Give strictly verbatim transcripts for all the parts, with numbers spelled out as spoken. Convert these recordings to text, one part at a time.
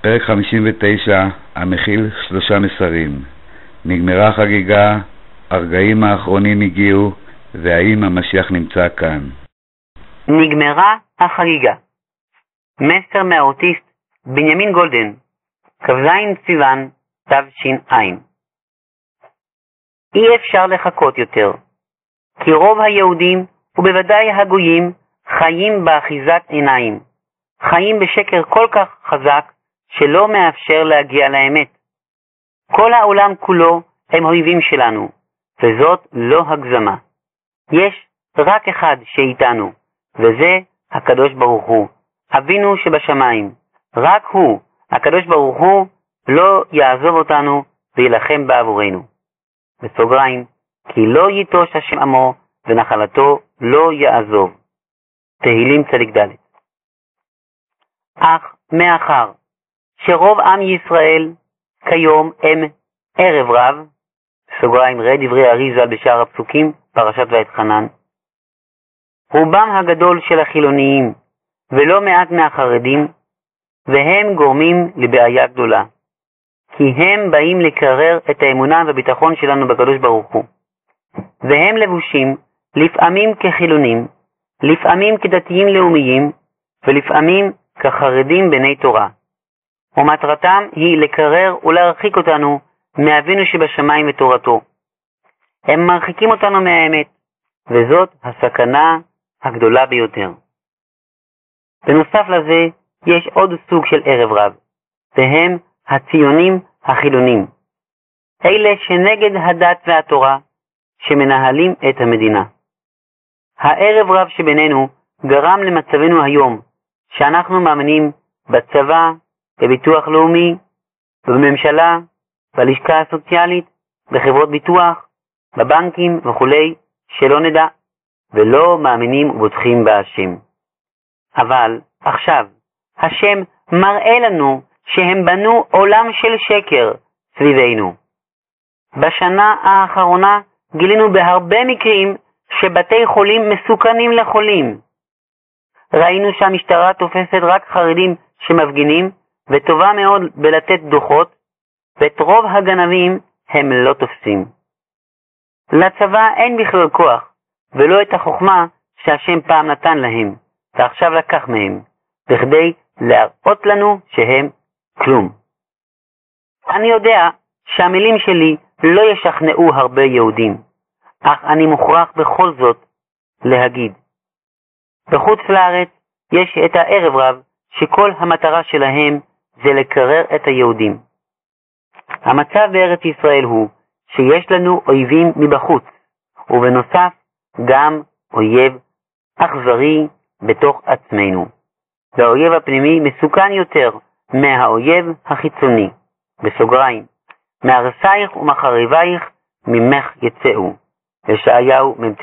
פרק חמישים ותשע, המכיל שלושה מסרים. נגמרה חגיגה, הרגעים האחרונים הגיעו, והאם המשיח נמצא כאן. נגמרה החגיגה. מסר מהאוטיסט בנימין גולדן, כ"ז סיוון תש"ע. אי אפשר לחכות יותר, כי רוב היהודים ובוודאי הגויים חיים באחיזת עיניים, חיים בשקר כל כך חזק שלא מאפשר להגיע לאמת. כל העולם כולו הם אויבים שלנו, וזאת לא הגזמה. יש רק אחד שאיתנו, וזה הקדוש ברוך הוא, אבינו שבשמיים. רק הוא, הקדוש ברוך הוא, לא יעזוב אותנו וילחם בעבורנו. בסוגריים, כי לא ייטוש השם עמו ונחלתו לא יעזוב. תהילים צדיק ד'. אך מאחר שרוב עם ישראל כיום הם ערב רב, בסוגריים ראה דברי אריז"ל בשאר הפסוקים, פרשת ואתחנן, רובם הגדול של החילוניים ולא מעט מהחרדים, והם גורמים לבעיה גדולה, כי הם באים לקרר את האמונה והביטחון שלנו בקדוש ברוך הוא, והם לבושים לפעמים כחילונים, לפעמים כדתיים לאומיים, ולפעמים כחרדים בני תורה, ומטרתם היא לקרר ולהרחיק אותנו מאבינו שבשמיים ותורתו. הם מרחיקים אותנו מהאמת, וזאת הסכנה הגדולה ביותר. בנוסף לזה, יש עוד סוג של ערב רב, והם הציונים החילונים, אלה שנגד הדת והתורה, שמנהלים את המדינה. הערב רב שבינינו גרם למצבנו היום, שאנחנו מאמינים בצבא, בביטוח לאומי, בממשלה, בלשכה הסוציאלית, בחברות ביטוח, בבנקים וכו', שלא נדע, ולא מאמינים ובוטחים בהשם. אבל עכשיו, השם מראה לנו שהם בנו עולם של שקר סביבנו. בשנה האחרונה גילינו בהרבה מקרים שבתי חולים מסוכנים לחולים. ראינו שהמשטרה תופסת רק חרדים שמפגינים, וטובה מאוד בלתת דוחות, ואת רוב הגנבים הם לא תופסים. לצבא אין בכלל כוח, ולא את החוכמה שהשם פעם נתן להם, ועכשיו לקח מהם, בכדי להראות לנו שהם כלום. אני יודע שהמילים שלי לא ישכנעו הרבה יהודים, אך אני מוכרח בכל זאת להגיד. בחוץ לארץ יש את הערב רב שכל המטרה שלהם זה לקרר את היהודים. המצב בארץ ישראל הוא שיש לנו אויבים מבחוץ, ובנוסף גם אויב אכזרי בתוך עצמנו. והאויב הפנימי מסוכן יותר מהאויב החיצוני. בסוגריים, מהרסייך ומחריבייך ממך יצאו. ישעיהו מ"ט.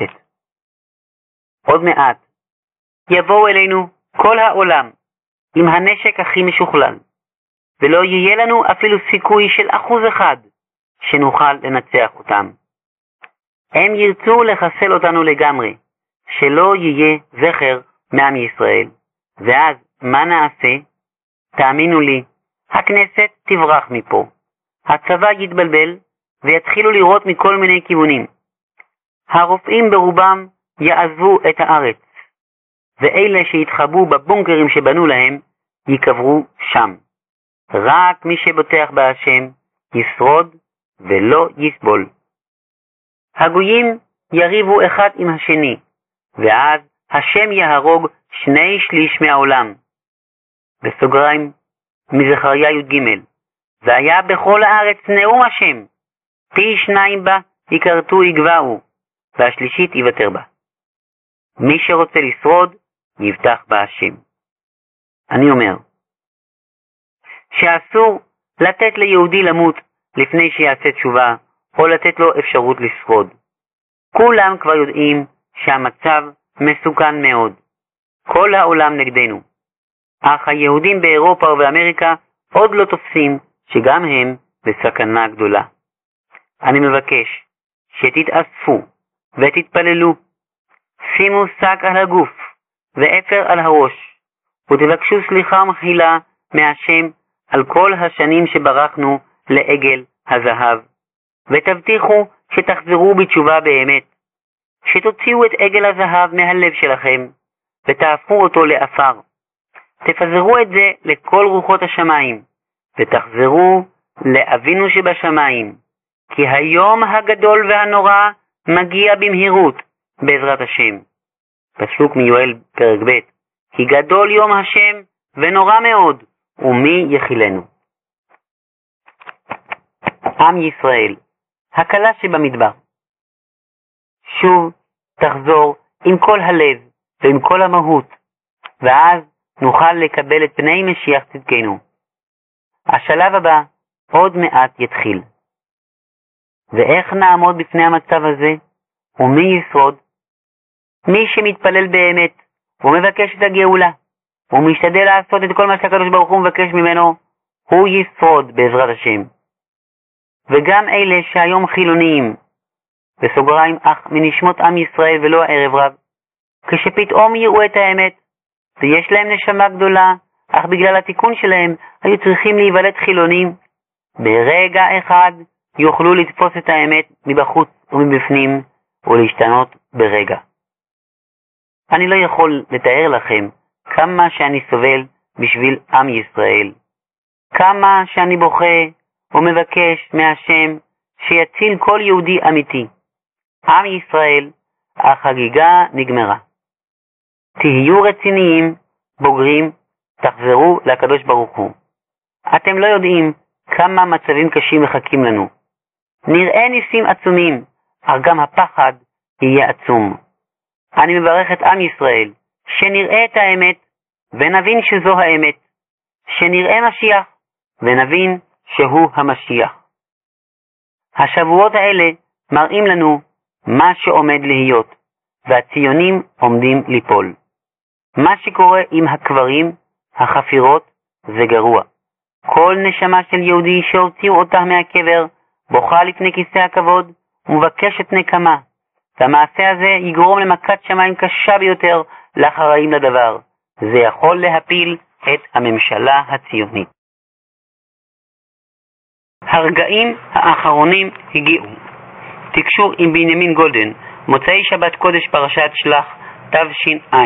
עוד מעט יבואו אלינו כל העולם עם הנשק הכי משוכלל, ולא יהיה לנו אפילו סיכוי של אחוז אחד שנוכל לנצח אותם. הם ירצו לחסל אותנו לגמרי, שלא יהיה זכר מעם ישראל. ואז מה נעשה? תאמינו לי, הכנסת תברח מפה, הצבא יתבלבל ויתחילו לראות מכל מיני כיוונים. הרופאים ברובם יעזבו את הארץ, ואלה שהתחבאו בבונקרים שבנו להם יקברו שם. רק מי שבוטח בהשם ישרוד ולא יסבול. הגויים יריבו אחד עם השני, ואז השם יהרוג שני שליש מהעולם. בסוגריים, מזכריה י"ג, והיה בכל הארץ נאום השם, פי שניים בה יקרתו יגבעו, והשלישית יוותר בה. מי שרוצה לשרוד יבטח בהשם. אני אומר שאסור לתת ליהודי למות לפני שיעשה תשובה, או לתת לו אפשרות לשרוד. כולם כבר יודעים שהמצב מסוכן מאוד. כל העולם נגדנו. אך היהודים באירופה ובאמריקה עוד לא תופסים שגם הם בסכנה גדולה. אני מבקש שתתאספו ותתפללו. שימו שק על הגוף ואפר על הראש, ותבקשו סליחה ומחילה מהשם על כל השנים שברחנו לעגל הזהב, ותבטיחו שתחזרו בתשובה באמת, שתוציאו את עגל הזהב מהלב שלכם, ותהפכו אותו לאפר. תפזרו את זה לכל רוחות השמיים, ותחזרו לאבינו שבשמיים, כי היום הגדול והנורא מגיע במהירות, בעזרת השם. פסוק מיואל פרק ב', כי גדול יום השם ונורא מאוד, ומי יחילנו. עם ישראל, הקלה שבמדבר. שוב תחזור עם כל הלב ועם כל המהות, ואז נוכל לקבל את פני משיח צדקנו. השלב הבא עוד מעט יתחיל. ואיך נעמוד בפני המצב הזה? ומי ישרוד? מי שמתפלל באמת ומבקש את הגאולה, ומשתדל לעשות את כל מה שהקדוש ברוך הוא מבקש ממנו, הוא ישרוד בעזרת השם. וגם אלה שהיום חילוניים, בסוגריים אך מנשמות עם ישראל ולא הערב רב, כשפתאום יראו את האמת, ויש להם נשמה גדולה, אך בגלל התיקון שלהם היו צריכים להיוולד חילונים, ברגע אחד יוכלו לתפוס את האמת מבחוץ ומבפנים ולהשתנות ברגע. אני לא יכול לתאר לכם כמה שאני סובל בשביל עם ישראל, כמה שאני בוכה ומבקש מהשם שיציל כל יהודי אמיתי. עם ישראל, החגיגה נגמרה. תהיו רציניים, בוגרים, תחזרו לקדוש ברוך הוא. אתם לא יודעים כמה מצבים קשים מחכים לנו. נראה ניסים עצומים, אך גם הפחד יהיה עצום. אני מברך את עם ישראל, שנראה את האמת ונבין שזו האמת, שנראה משיח ונבין שהוא המשיח. השבועות האלה מראים לנו מה שעומד להיות, והציונים עומדים ליפול. מה שקורה עם הקברים, החפירות, זה גרוע. כל נשמה של יהודי שהוציאו אותה מהקבר, בוכה לפני כיסא הכבוד ומבקשת נקמה. והמעשה הזה יגרום למכת שמיים קשה ביותר לאחראים לדבר. זה יכול להפיל את הממשלה הציונית. הרגעים האחרונים הגיעו. תקשור עם בנימין גולדן, מוצאי שבת קודש פרשת שלח תש"ע.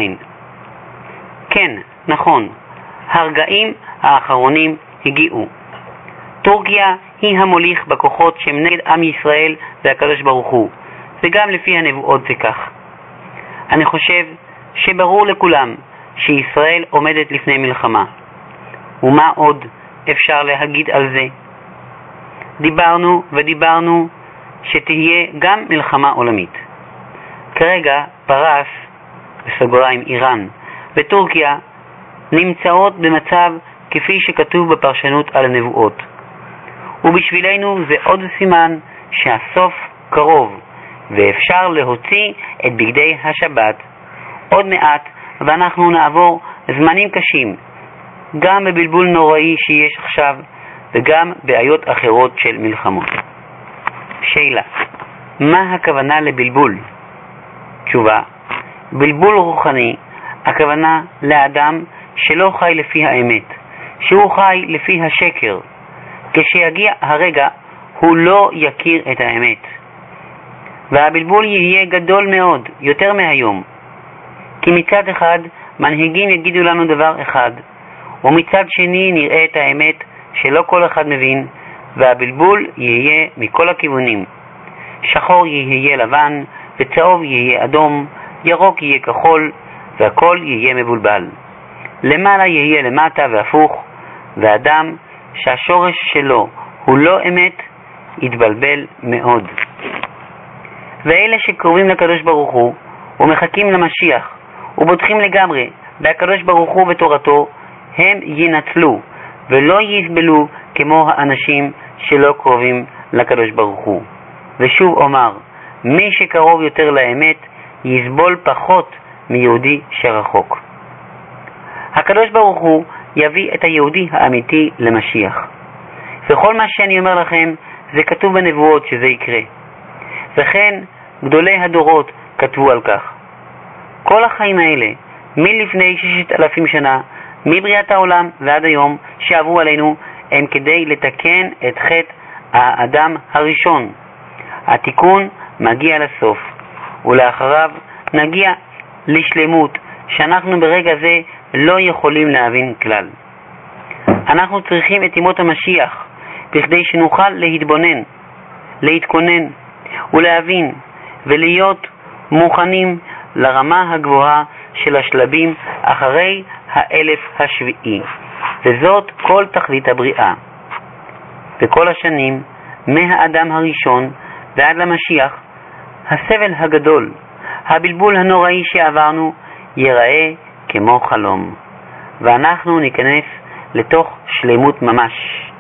כן, נכון, הרגעים האחרונים הגיעו. טורקיה היא המוליך בכוחות שהם נגד עם ישראל והקדוש ברוך הוא, וגם לפי הנבואות זה כך. אני חושב שברור לכולם שישראל עומדת לפני מלחמה. ומה עוד אפשר להגיד על זה? דיברנו ודיברנו שתהיה גם מלחמה עולמית. כרגע פרס, בסוגריים איראן, וטורקיה נמצאות במצב כפי שכתוב בפרשנות על הנבואות. ובשבילנו זה עוד סימן שהסוף קרוב, ואפשר להוציא את בגדי השבת. עוד מעט ואנחנו נעבור זמנים קשים, גם בבלבול נוראי שיש עכשיו, וגם בעיות אחרות של מלחמות. שאלה, מה הכוונה לבלבול? תשובה, בלבול רוחני, הכוונה לאדם שלא חי לפי האמת, שהוא חי לפי השקר. כשיגיע הרגע הוא לא יכיר את האמת, והבלבול יהיה גדול מאוד, יותר מהיום. כי מצד אחד מנהיגים יגידו לנו דבר אחד, ומצד שני נראה את האמת שלא כל אחד מבין, והבלבול יהיה מכל הכיוונים. שחור יהיה לבן, וצהוב יהיה אדום, ירוק יהיה כחול, והכל יהיה מבולבל. למעלה יהיה למטה והפוך, ואדם שהשורש שלו הוא לא אמת, יתבלבל מאוד. ואלה שקרובים לקדוש ברוך הוא ומחכים למשיח ובוטחים לגמרי בהקדוש ברוך הוא ותורתו, הם ינצלו ולא יסבלו כמו האנשים שלא קרובים לקדוש ברוך הוא. ושוב אומר, מי שקרוב יותר לאמת יסבול פחות מיהודי שרחוק. הקדוש ברוך הוא יביא את היהודי האמיתי למשיח. וכל מה שאני אומר לכם זה כתוב בנבואות שזה יקרה. וכן גדולי הדורות כתבו על כך. כל החיים האלה, מלפני ששת אלפים שנה, מבריאת העולם ועד היום שעברו עלינו, הם כדי לתקן את חטא האדם הראשון. התיקון מגיע לסוף, ולאחריו נגיע לשלמות שאנחנו ברגע זה לא יכולים להבין כלל. אנחנו צריכים את ימות המשיח בכדי שנוכל להתבונן, להתכונן ולהבין ולהיות מוכנים לרמה הגבוהה של השלבים אחרי האלף השביעי, וזאת כל תכלית הבריאה. בכל השנים מהאדם הראשון ועד למשיח, הסבל הגדול, הבלבול הנוראי שעברנו ייראה כמו חלום, ואנחנו ניכנס לתוך שלמות ממש.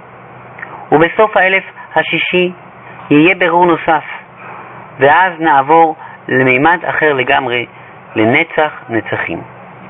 ובסוף האלף השישי יהיה ברור נוסף, ואז נעבור למימד אחר לגמרי, לנצח נצחים.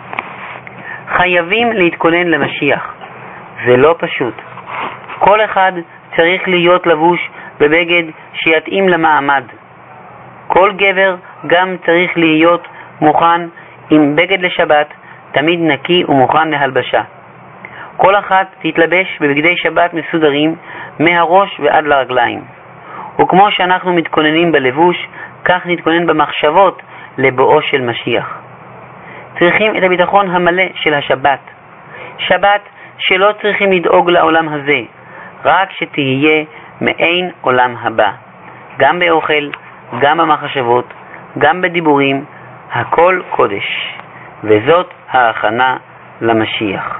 חייבים להתכונן למשיח, זה לא פשוט. כל אחד צריך להיות לבוש בבגד שיתאים למעמד. כל גבר גם צריך להיות מוכן עם בגד לשבת, תמיד נקי ומוכן להלבשה. כל אחת תתלבש בבגדי שבת מסודרים מהראש ועד לרגליים. וכמו שאנחנו מתכוננים בלבוש, כך נתכונן במחשבות לבואו של משיח. צריכים את הביטחון המלא של השבת. שבת שלא צריכים לדאוג לעולם הזה, רק שתהיה מעין עולם הבא. גם באוכל, גם במחשבות, גם בדיבורים, הכל קודש. וזאת ההכנה למשיח.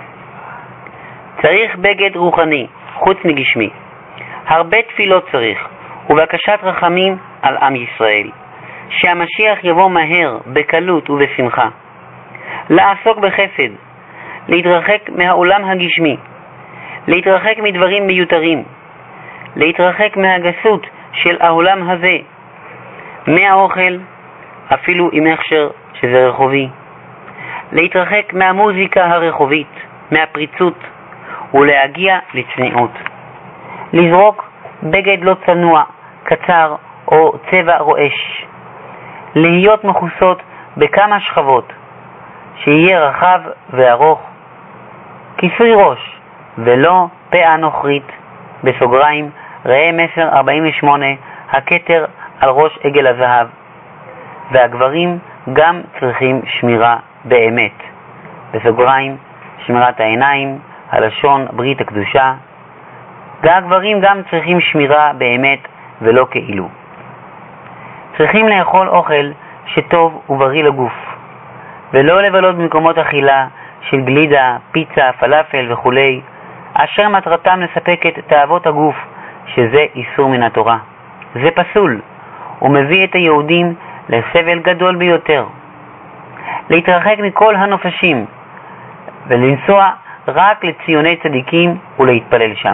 צריך בגד רוחני, חוץ מגשמי. הרבה תפילות צריך, ובקשת רחמים על עם ישראל. שהמשיח יבוא מהר, בקלות ובשמחה. לעסוק בחסד, להתרחק מהעולם הגשמי, להתרחק מדברים מיותרים, להתרחק מהגסות של העולם הזה, מהאוכל, אפילו עם הכשר שזה רחובי, להתרחק מהמוזיקה הרחובית, מהפריצות, ולהגיע לצניעות. לזרוק בגד לא צנוע, קצר או צבע רועש. להיות מכוסות בכמה שכבות, שיהיה רחב וארוך. כיסוי ראש ולא פאה נוכרית, בסוגריים, ראה מסר ארבעים ושמונה, הכתר על ראש עגל הזהב. והגברים גם צריכים שמירה באמת, בסוגריים, שמירת העיניים, הלשון, ברית הקדושה. והגברים גם צריכים שמירה באמת ולא כאילו. צריכים לאכול אוכל שטוב ובריא לגוף, ולא לבלות במקומות אכילה של גלידה, פיצה, פלאפל וכו', אשר מטרתם לספק את תאוות הגוף, שזה איסור מן התורה. זה פסול, ומביא את היהודים לסבל גדול ביותר. להתרחק מכל הנופשים, ולנסוע רק לציוני צדיקים ולהתפלל שם.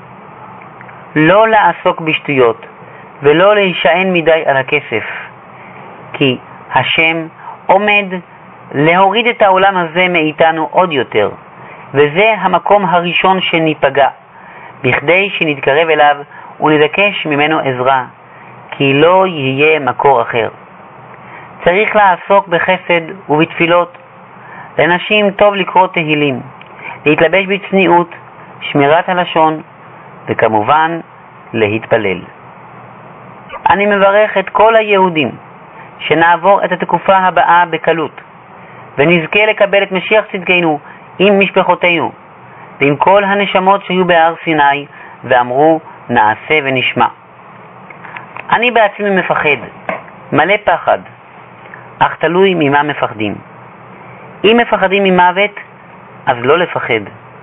לא לעסוק בשטויות, ולא להישען מדי על הכסף, כי השם עומד להוריד את העולם הזה מאיתנו עוד יותר, וזה המקום הראשון שניפגע, בכדי שנתקרב אליו ונבקש ממנו עזרה, כי לא יהיה מקור אחר. צריך לעסוק בחסד ובתפילות. לאנשים טוב לקרוא תהילים, להתלבש בצניעות, שמירת הלשון, וכמובן להתפלל. אני מברך את כל היהודים שנעבור את התקופה הבאה בקלות, ונזכה לקבל את משיח צדקנו עם משפחותינו, ועם כל הנשמות שהיו בהר סיני ואמרו נעשה ונשמע. אני בעצמי מפחד, מלא פחד, אך תלוי ממה מפחדים. אם מפחדים ממוות, אז לא לפחד.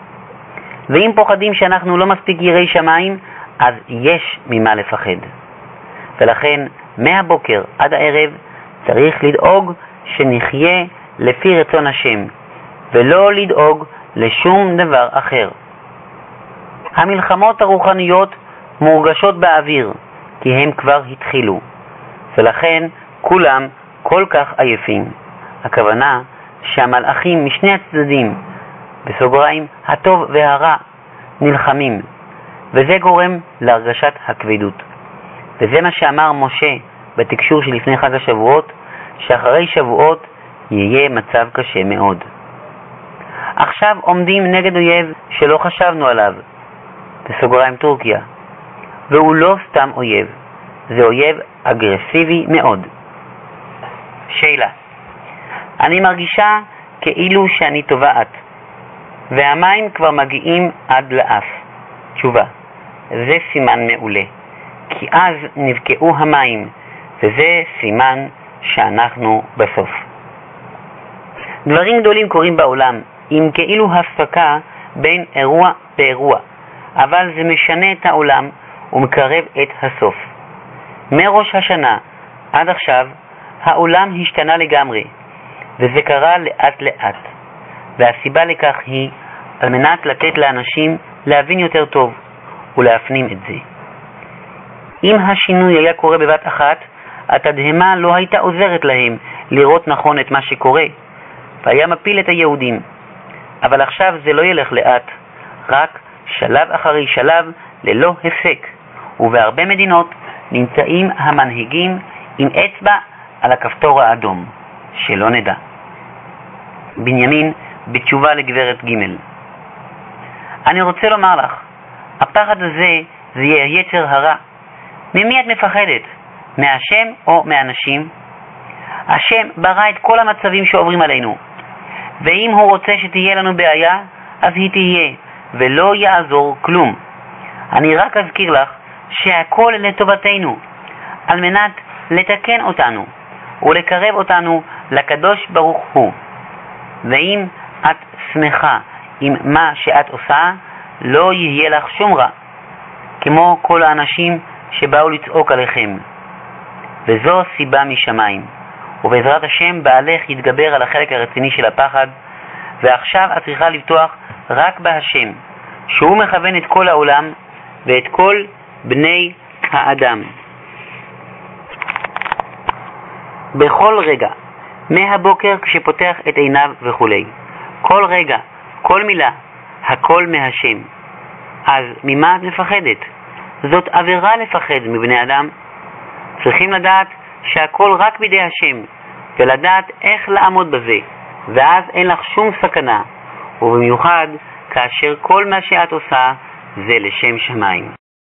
ואם פוחדים שאנחנו לא מספיק יראי שמיים, אז יש ממה לפחד. ולכן מהבוקר עד הערב צריך לדאוג שנחיה לפי רצון השם, ולא לדאוג לשום דבר אחר. המלחמות הרוחניות מורגשות באוויר, כי הם כבר התחילו, ולכן כולם כל כך עייפים. הכוונה שהמלאכים משני הצדדים, בסוגריים הטוב והרע, נלחמים, וזה גורם להרגשת הכבדות. וזה מה שאמר משה בתקשור שלפני חג השבועות, שאחרי שבועות יהיה מצב קשה מאוד. עכשיו עומדים נגד אויב שלא חשבנו עליו, בסוגריים טורקיה. והוא לא סתם אויב, זה אויב אגרסיבי מאוד. שאלה: אני מרגישה כאילו שאני טובעת, והמים כבר מגיעים עד לאף. תשובה: זה סימן מעולה, כי אז נבקעו המים, וזה סימן שאנחנו בסוף. דברים גדולים קורים בעולם, עם כאילו הפסקה בין אירוע לאירוע, אבל זה משנה את העולם ומקרב את הסוף. מראש השנה עד עכשיו העולם השתנה לגמרי, וזה קרה לאט לאט, והסיבה לכך היא על מנת לתת לאנשים להבין יותר טוב ולהפנים את זה. אם השינוי היה קורה בבת אחת, התדהמה לא הייתה עוזרת להם לראות נכון את מה שקורה, והיה מפיל את היהודים. אבל עכשיו זה לא ילך לאט, רק שלב אחרי שלב ללא הפסק, ובהרבה מדינות נמצאים המנהיגים עם אצבע על הכפתור האדום, שלא נדע. בנימין בתשובה לגברת ג': אני רוצה לומר לך, הפחד הזה זה יהיה יצר הרע. ממי את מפחדת? מהשם או מאנשים? השם ברא את כל המצבים שעוברים עלינו, ואם הוא רוצה שתהיה לנו בעיה, אז היא תהיה, ולא יעזור כלום. אני רק אזכיר לך שהכל לטובתנו, על מנת לתקן אותנו ולקרב אותנו לקדוש ברוך הוא. ואם את שמחה עם מה שאת עושה, לא יהיה לך שום רע, כמו כל האנשים שבאו לצעוק עליכם. וזו סיבה משמיים, ובעזרת השם בעלך יתגבר על החלק הרציני של הפחד, ועכשיו את צריכה לבטוח רק בהשם, שהוא מכוון את כל העולם ואת כל בני האדם. בכל רגע, מהבוקר כשפותח את עיניו וכולי, כל רגע, כל מילה, הכל מהשם. אז ממה את מפחדת? זאת עבירה לפחד מבני אדם. צריכים לדעת שהכל רק בידי השם, ולדעת איך לעמוד בזה, ואז אין לך שום סכנה, ובמיוחד כאשר כל מה שאת עושה זה לשם שמיים.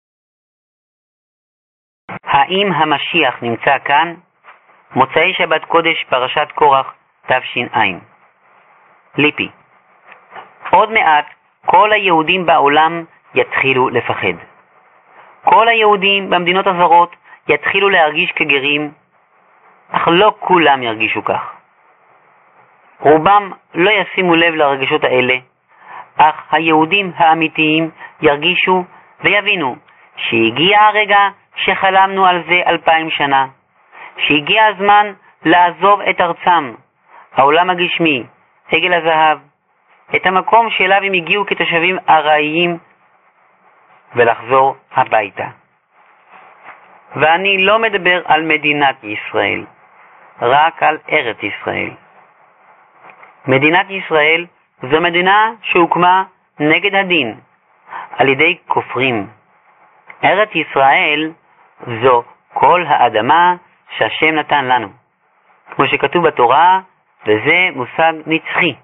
האם המשיח נמצא כאן? מוצאי שבת קודש פרשת קורח תש"ע. ליפי: עוד מעט כל היהודים בעולם יתחילו לפחד. כל היהודים במדינות הזרות יתחילו להרגיש כגרים, אך לא כולם ירגישו כך. רובם לא ישימו לב לרגשות האלה, אך היהודים האמיתיים ירגישו ויבינו שהגיע הרגע שחלמנו על זה אלפיים שנה, שהגיע הזמן לעזוב את ארצם, העולם הגשמי, עגל הזהב, את המקום שאליו הם הגיעו כתושבים ארעיים, ולחזור הביתה. ואני לא מדבר על מדינת ישראל, רק על ארץ ישראל. מדינת ישראל זו מדינה שהוקמה נגד הדין, על ידי כופרים. ארץ ישראל זו כל האדמה שהשם נתן לנו, כמו שכתוב בתורה, וזה מושג נצחי.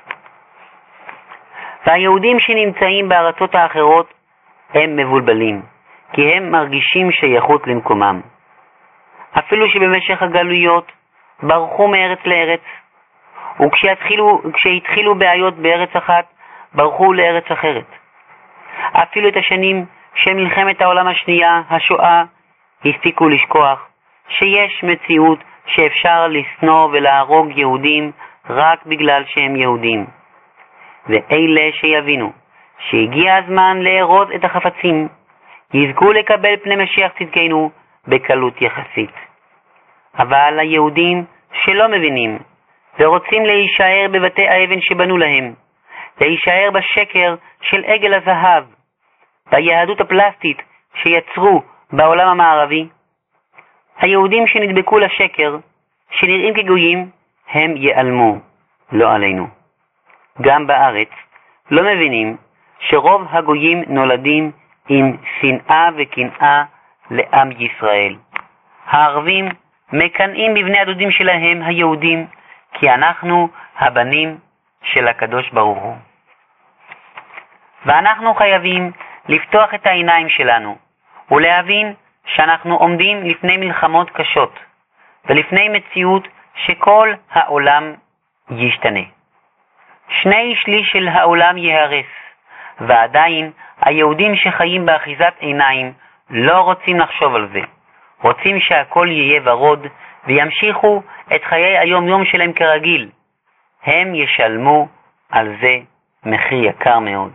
והיהודים שנמצאים בארצות האחרות הם מבולבלים, כי הם מרגישים שייכות למקומם. אפילו שבמשך הגלויות ברחו מארץ לארץ, וכשהתחילו, כשהתחילו בעיות בארץ אחת, ברחו לארץ אחרת. אפילו את השנים של מלחמת העולם השנייה, השואה, הספיקו לשכוח שיש מציאות שאפשר לסנוע ולהרוג יהודים רק בגלל שהם יהודים. ואלה שיבינו שהגיע הזמן לארוז את החפצים, יזכו לקבל פני משיח צדקנו בקלות יחסית. אבל היהודים שלא מבינים ורוצים להישאר בבתי האבן שבנו להם, להישאר בשקר של עגל הזהב, ביהדות הפלסטית שיצרו בעולם המערבי, היהודים שנדבקו לשקר, שנראים כגויים, הם ייעלמו, לא עלינו. גם בארץ לא מבינים שרוב הגויים נולדים עם שנאה וקנאה לעם ישראל. הערבים מקנאים בבני הדודים שלהם היהודים, כי אנחנו הבנים של הקדוש ברוך הוא. ואנחנו חייבים לפתוח את העיניים שלנו ולהבין שאנחנו עומדים לפני מלחמות קשות ולפני מציאות שכל העולם ישתנה. שני שליש של העולם יהרס, ועדיין היהודים שחיים באחיזת עיניים לא רוצים לחשוב על זה. רוצים שהכל יהיה ורוד וימשיכו את חיי היום יום שלהם כרגיל. הם ישלמו על זה מחיר יקר מאוד.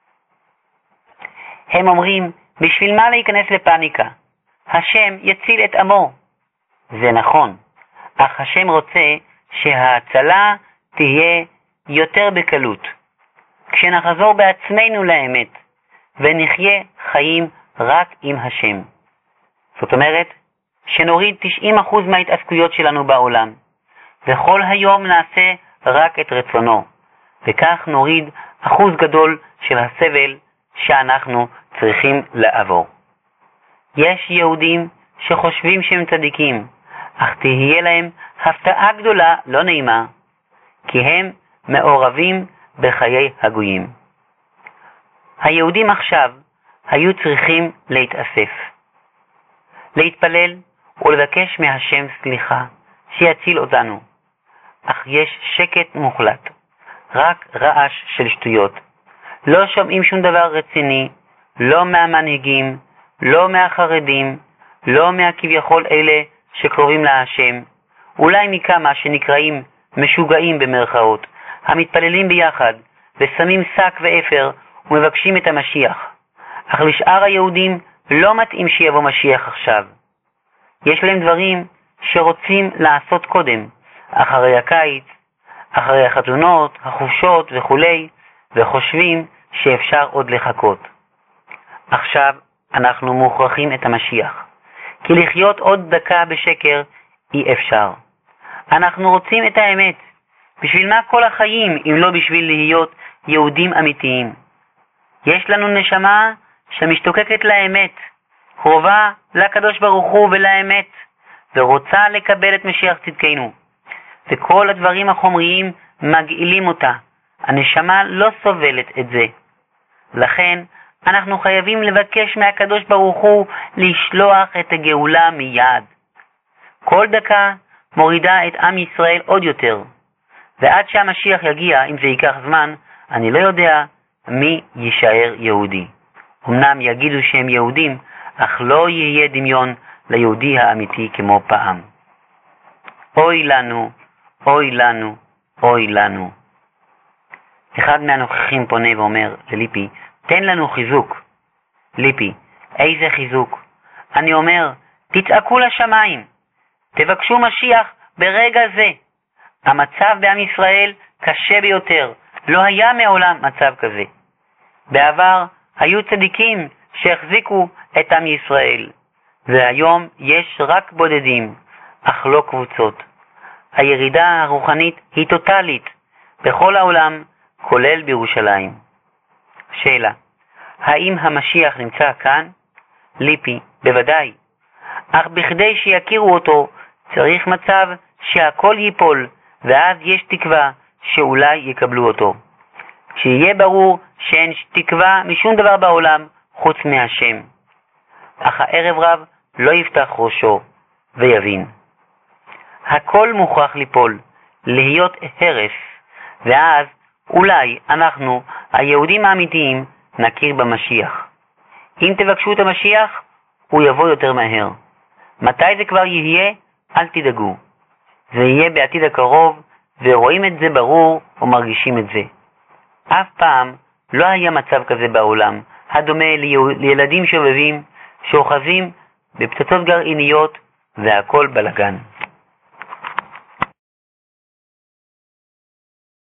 הם אומרים, בשביל מה להיכנס לפניקה? השם יציל את עמו. זה נכון, אך השם רוצה שההצלה תהיה יותר בקלות. כשנחזור בעצמנו לאמת ונחיה חיים רק עם השם. זאת אומרת, שנוריד תשעים אחוז מההתעסקויות שלנו בעולם, וכל היום נעשה רק את רצונו, וכך נוריד אחוז גדול של הסבל שאנחנו צריכים לעבור. יש יהודים שחושבים שהם צדיקים, אך תהיה להם הפתעה גדולה לא נעימה, כי הם מעורבים בחיי הגויים. היהודים עכשיו היו צריכים להתאסף, להתפלל ולבקש מהשם סליחה, שיציל אותנו. אך יש שקט מוחלט, רק רעש של שטויות. לא שומעים שום דבר רציני, לא מהמנהיגים, לא מהחרדים, לא מהכביכול אלה שקוראים להשם, אולי מכמה שנקראים משוגעים במרכאות, המתפללים ביחד ושמים שק ואפר ומבקשים את המשיח. אך לשאר היהודים לא מתאים שיבוא משיח עכשיו. יש להם דברים שרוצים לעשות קודם, אחרי הקיץ, אחרי החתונות, החופשות וכו', וחושבים שאפשר עוד לחכות. עכשיו אנחנו מוכרחים את המשיח, כי לחיות עוד דקה בשקר אי אפשר. אנחנו רוצים את האמת. בשביל מה כל החיים אם לא בשביל להיות יהודים אמיתיים? יש לנו נשמה שמשתוקקת לאמת, קרובה לקדוש ברוך הוא ולאמת, ורוצה לקבל את משיח צדקנו. וכל הדברים החומריים מגעילים אותה. הנשמה לא סובלת את זה. לכן אנחנו חייבים לבקש מהקדוש ברוך הוא לשלוח את הגאולה מיד. כל דקה מורידה את עם ישראל עוד יותר. ועד שהמשיח יגיע, אם זה ייקח זמן, אני לא יודע מי יישאר יהודי. אמנם יגידו שהם יהודים, אך לא יהיה דמיון ליהודי האמיתי כמו פעם. אוי לנו, אוי לנו, אוי לנו. אחד מהנוכחים פונה ואומר לליפי, תן לנו חיזוק. ליפי, איזה חיזוק? אני אומר, תצעקו לשמיים, תבקשו משיח ברגע זה. המצב בעם ישראל קשה ביותר, לא היה מעולם מצב כזה. בעבר היו צדיקים שהחזיקו את עם ישראל, והיום יש רק בודדים, אך לא קבוצות. הירידה הרוחנית היא טוטלית בכל העולם, כולל בירושלים. שאלה, האם המשיח נמצא כאן? ליפי, בוודאי. אך בכדי שיכירו אותו, צריך מצב שהכל ייפול, ואז יש תקווה שאולי יקבלו אותו. כשיהיה ברור שאין תקווה משום דבר בעולם חוץ מהשם. אך הערב רב לא יפתח ראשו ויבין. הכל מוכרח ליפול, להיות הרס, ואז אולי אנחנו, היהודים האמיתיים, נכיר במשיח. אם תבקשו את המשיח, הוא יבוא יותר מהר. מתי זה כבר יהיה? אל תדאגו. זה יהיה בעתיד הקרוב, ורואים את זה ברור ומרגישים את זה. אף פעם לא היה מצב כזה בעולם, הדומה לילדים שובבים, שאוחזים בפצצות גרעיניות, והכל בלגן.